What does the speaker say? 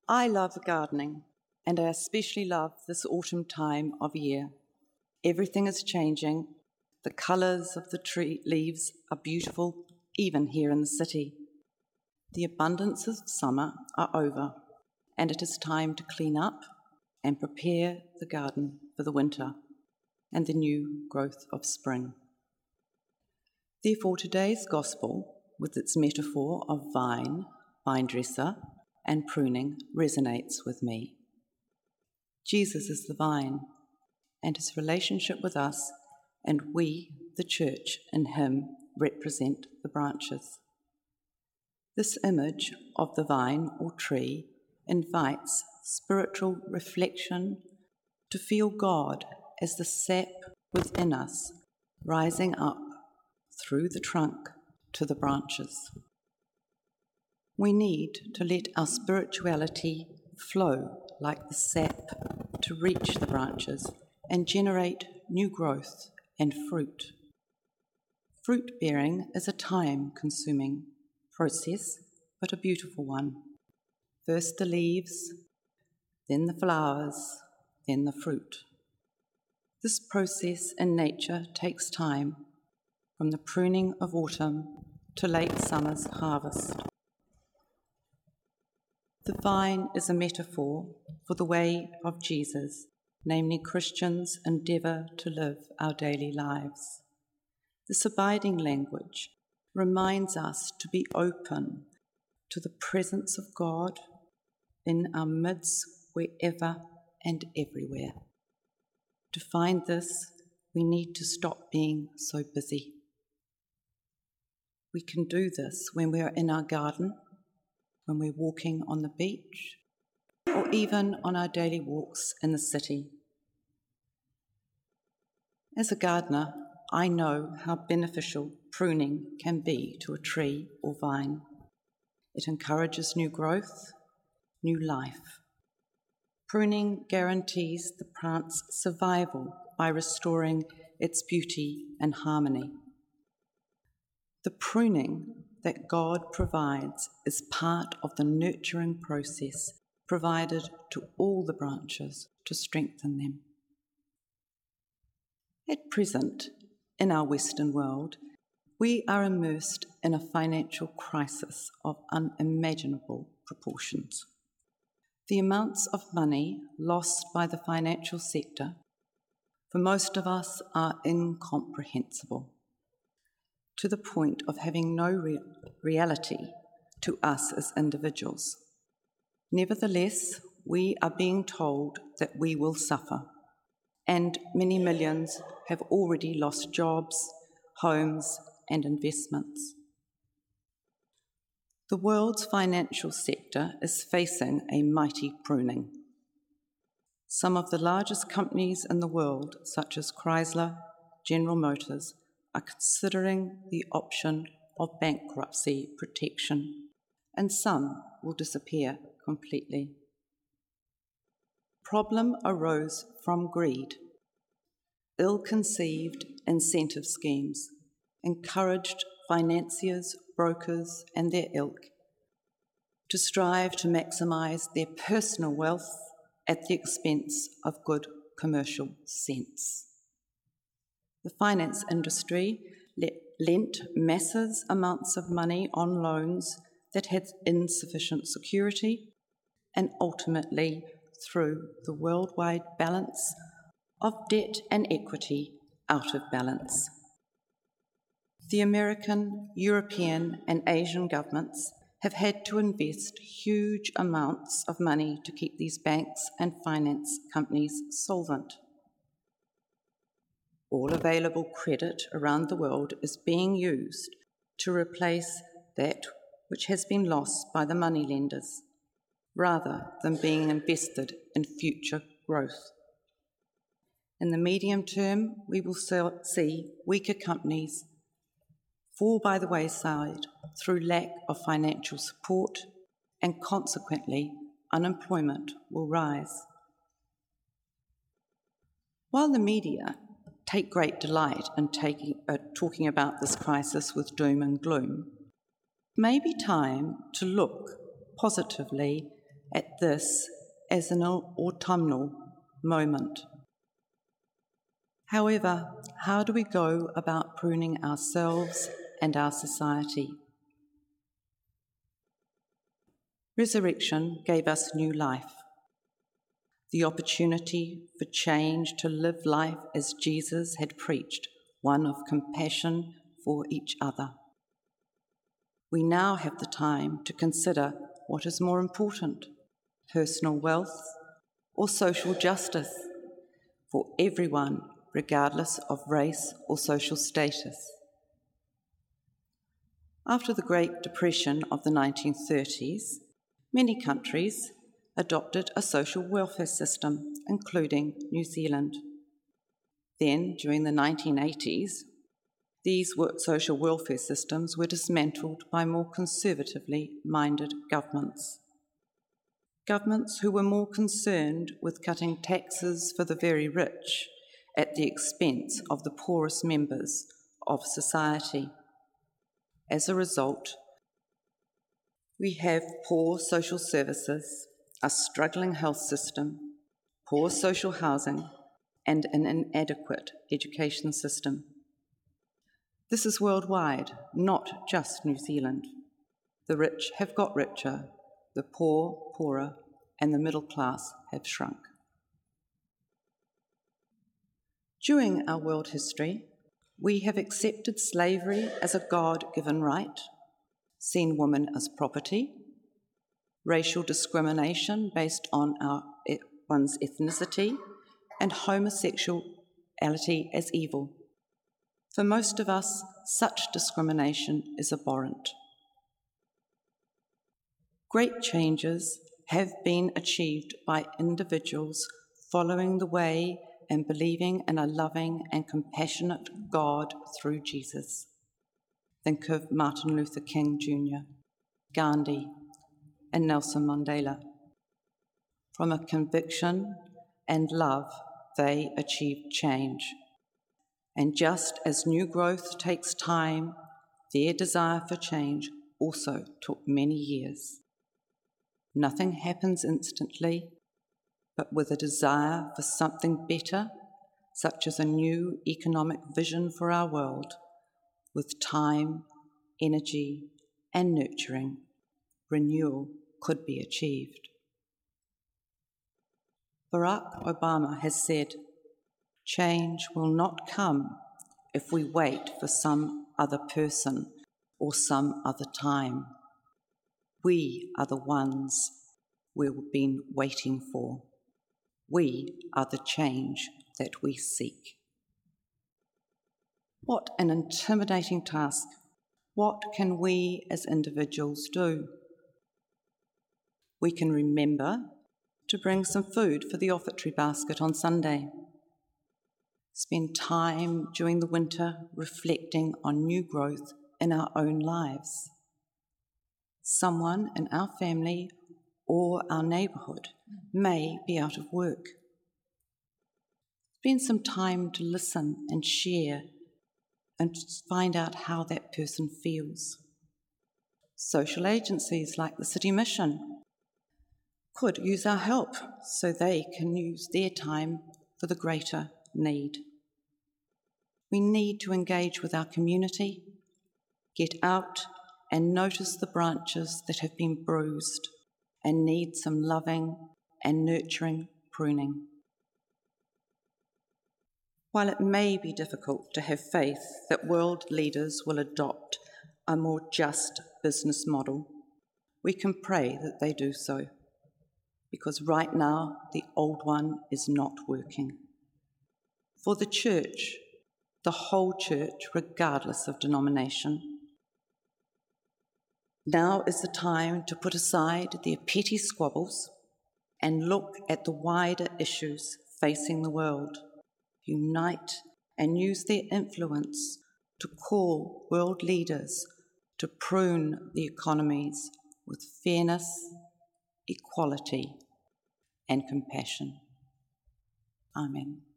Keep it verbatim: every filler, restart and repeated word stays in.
I love gardening, and I especially love this autumn time of year. Everything is changing. The colours of the tree leaves are beautiful, even here in the city. The abundances of summer are over, and it is time to clean up and prepare the garden for the winter and the new growth of spring. Therefore, today's gospel, with its metaphor of vine, vine dresser, and pruning, resonates with me. Jesus is the vine, and his relationship with us, and we, the church, in him represent the branches. This image of the vine or tree invites spiritual reflection to feel God as the sap within us, rising up through the trunk to the branches. We need to let our spirituality flow like the sap to reach the branches and generate new growth and fruit. Fruit bearing is a time-consuming process, but a beautiful one. First the leaves, then the flowers, then the fruit. This process in nature takes time, from the pruning of autumn to late summer's harvest. The vine is a metaphor for the way of Jesus, namely Christians endeavour to live our daily lives. This abiding language reminds us to be open to the presence of God in our midst wherever and everywhere. To find this, we need to stop being so busy. We can do this when we are in our garden, when we're walking on the beach, or even on our daily walks in the city. As a gardener, I know how beneficial pruning can be to a tree or vine. It encourages new growth, new life. Pruning guarantees the plant's survival by restoring its beauty and harmony. The pruning that God provides is part of the nurturing process provided to all the branches to strengthen them. At present, in our Western world, we are immersed in a financial crisis of unimaginable proportions. The amounts of money lost by the financial sector, for most of us, are incomprehensible, to the point of having no re- reality to us as individuals. Nevertheless, we are being told that we will suffer, and many millions have already lost jobs, homes, and investments. The world's financial sector is facing a mighty pruning. Some of the largest companies in the world, such as Chrysler, General Motors, are considering the option of bankruptcy protection, and some will disappear completely. The problem arose from greed. Ill-conceived incentive schemes encouraged financiers, brokers, and their ilk to strive to maximise their personal wealth at the expense of good commercial sense. The finance industry lent massive amounts of money on loans that had insufficient security and ultimately threw the worldwide balance of debt and equity out of balance. The American, European, and Asian governments have had to invest huge amounts of money to keep these banks and finance companies solvent. All available credit around the world is being used to replace that which has been lost by the moneylenders, rather than being invested in future growth. In the medium term, we will see weaker companies fall by the wayside through lack of financial support, and consequently, unemployment will rise. While the media take great delight in taking, uh, talking about this crisis with doom and gloom, it may be time to look positively at this as an autumnal moment. However, how do we go about pruning ourselves and our society? Resurrection gave us new life, the opportunity for change to live life as Jesus had preached, one of compassion for each other. We now have the time to consider what is more important, personal wealth or social justice for everyone, regardless of race or social status. After the Great Depression of the nineteen thirties, many countries adopted a social welfare system, including New Zealand. Then, during the nineteen eighties, these social welfare systems were dismantled by more conservatively minded governments. Governments who were more concerned with cutting taxes for the very rich at the expense of the poorest members of society. As a result, we have poor social services, a struggling health system, poor social housing, and an inadequate education system. This is worldwide, not just New Zealand. The rich have got richer, the poor poorer, and the middle class have shrunk. During our world history, we have accepted slavery as a God-given right, seen women as property, racial discrimination based on our, one's ethnicity, and homosexuality as evil. For most of us, such discrimination is abhorrent. Great changes have been achieved by individuals following the way and believing in a loving and compassionate God through Jesus. Think of Martin Luther King Junior, Gandhi, and Nelson Mandela. From a conviction and love, they achieved change. And just as new growth takes time, their desire for change also took many years. Nothing happens instantly, but with a desire for something better, such as a new economic vision for our world, with time, energy, and nurturing, renewal could be achieved. Barack Obama has said, "Change will not come if we wait for some other person or some other time. We are the ones we've been waiting for. We are the change that we seek." What an intimidating task. What can we as individuals do? We can remember to bring some food for the offertory basket on Sunday. Spend time during the winter reflecting on new growth in our own lives. Someone in our family or our neighbourhood may be out of work. Spend some time to listen and share and find out how that person feels. Social agencies like the City Mission could use our help so they can use their time for the greater need. We need to engage with our community, get out and notice the branches that have been bruised and need some loving and nurturing pruning. While it may be difficult to have faith that world leaders will adopt a more just business model, we can pray that they do so, because right now the old one is not working. For the church, the whole church, regardless of denomination, now is the time to put aside their petty squabbles and look at the wider issues facing the world, unite and use their influence to call world leaders to prune the economies with fairness, equality, and compassion. Amen.